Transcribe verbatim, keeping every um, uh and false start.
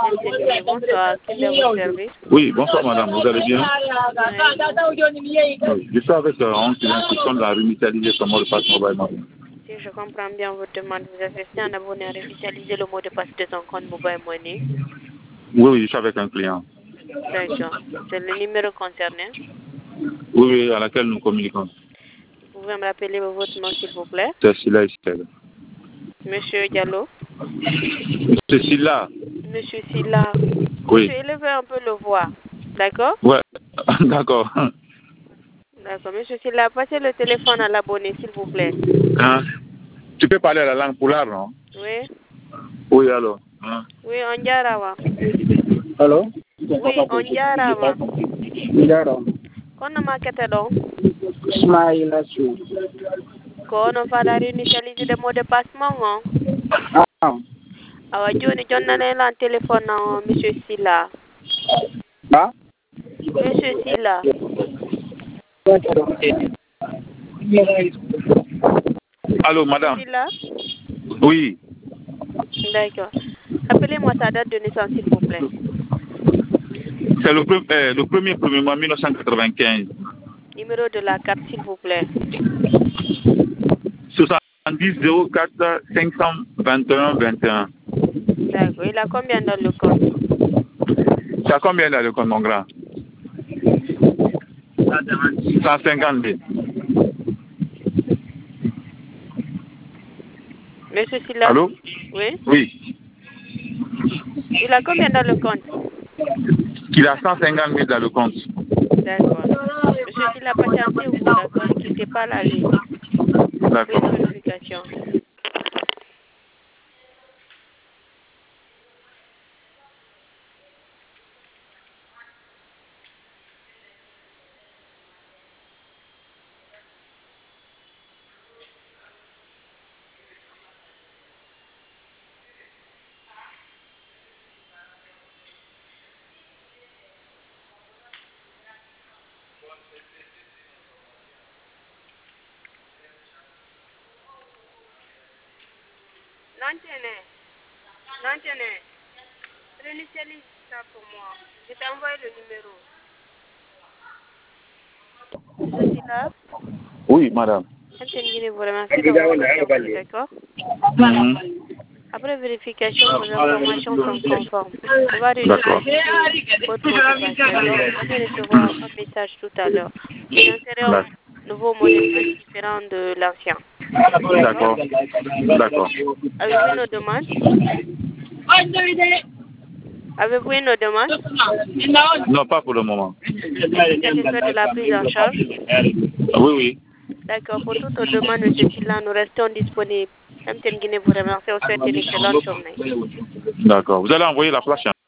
Bonsoir, quel est votre service? Oui, bonsoir madame, vous allez bien? Oui. Oui, je suis avec euh, un client qui sont à réinitialiser son mot de passe mobile money. Si je comprends bien votre demande, vous avez fait un abonné à revitaliser le mot de passe de son compte mobile money. Oui, oui, je suis avec un client. D'accord. C'est le numéro concerné. Oui, oui, à laquelle nous communiquons. Vous pouvez me rappeler votre nom, s'il vous plaît? C'est Silla Estelle. Monsieur Diallo. C'est Silla. Monsieur Silla. Oui. Monsieur, élevez un peu le voix. D'accord? Ouais, d'accord. D'accord. Monsieur Silla, passez le téléphone à l'abonné, s'il vous plaît. Hein? Tu peux parler la langue poulard, non? Oui. Oui, alors. Hein? Oui, on jarawa. Hello? Oui, on jarawa. Ndaro. Kono makete ɗon? Ismaila Su. Kono fada réinitialiser le mot de passe mon on. Ah. Awa joni jonnanelan téléphone on monsieur Silla. Ba? Monsieur Silla. Allô, madame? Silla? Oui. D'accord. Appelez-moi sa date de naissance, s'il vous plaît. C'est le, pre euh, le premier premier mois mille neuf cent quatre-vingt-quinze. Numéro de la carte, s'il vous plaît. soixante-dix zéro quatre cinq cent vingt et un vingt et un. D'accord. Il a combien dans le compte? C'est à combien dans le compte, mon grand? cent cinquante mille. Monsieur Silla? Allô? Oui? Oui. Il a combien dans le compte? Il a cent cinquante mille dans le compte. D'accord. Monsieur Silla, patientez-vous, d'accord? Ne quittez pas la ligne. D'accord. Vérification. Non, tenez. Non, tenez. Réinitialise ça pour moi. Je t'ai envoyé le numéro. Monsieur Silla? Oui, madame. Vous remercie d'avoir réservé, d'accord? Mhm. Après vérification, vos informations sont conformes. On va D'accord. réinitialiser votre mot de passe, d'accord? Vous allez recevoir un message tout à l'heure. Vous insérez un nouveau mot de passe différent de l'ancien. D'accord. D'accord. Avez-vous une autre demande? Avez-vous une autre demande? Non, pas pour le moment. Satisfait de la prise en charge? Oui, oui. D'accord. Pour toute autre demande, monsieur Silla, nous restons disponibles. M T N Guinée vous remercie. Vous souhaite une excellente journée. D'accord. Vous allez envoyer la flash.